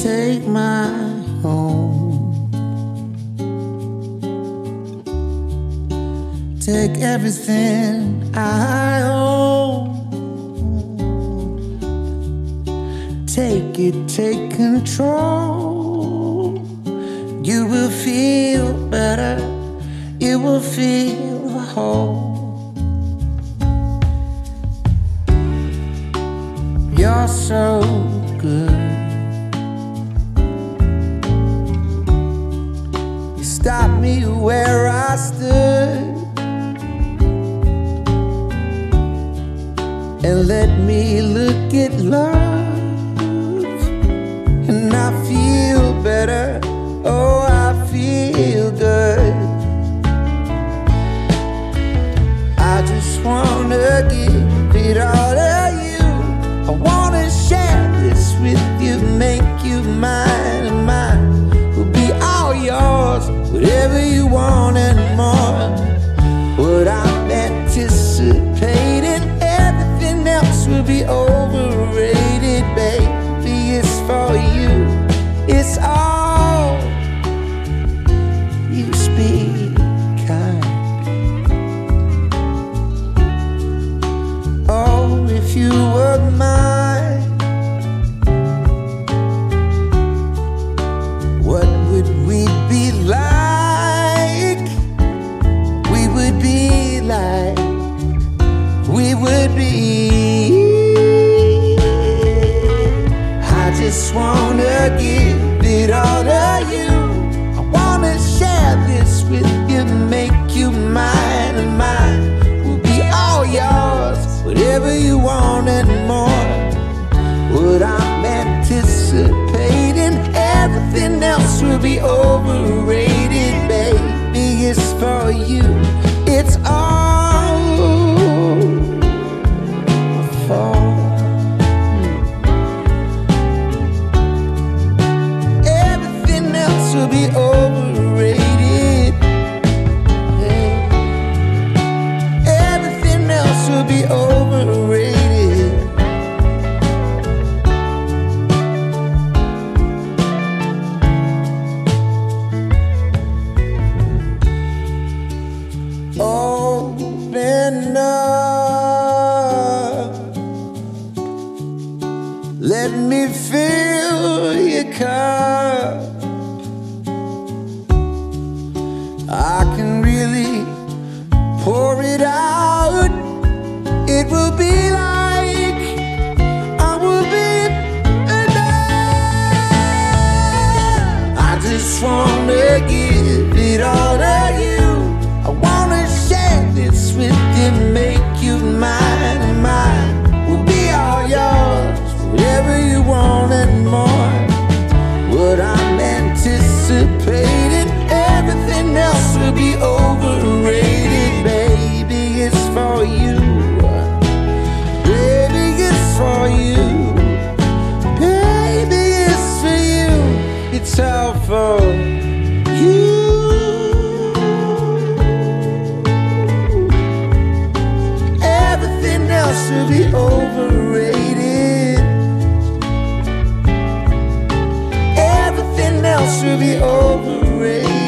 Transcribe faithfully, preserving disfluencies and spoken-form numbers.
take my home. Take everything I own. Take it, take control. You will feel better, you will feel whole. You're so good. You stopped me where I stood and let me look at love. And I feel better, oh I feel good. I just wanna give it all to you. I wanna share this with you, make you mine, and mine will be all yours. Whatever you want and more. What I'm anticipating, everything else will be overrated, baby. It's for you, it's all. You speak kind. Oh, if you were mine, what would we be like? We would be like, we would be. I just wanna give it all to you. I wanna share this with you, make you mine, and mine will be all yours. Whatever you want and more. What I'm anticipating, everything else will be overrated, baby. It's for you, it's all for you. Everything else will be overrated, hey. Everything else will be overrated. Open up, let me fill your cup. I can really pour it out. It will be like I will be enough. I just wanna give it all to you. I wanna share this with you, make you mine, and mine will be all yours. Whatever you want and more. What I'm anticipating, everything else will be overrated, baby. It's for you, baby. It's for you, baby. It's for you. It's all for you. Everything else will be overrated. Everything else will be overrated.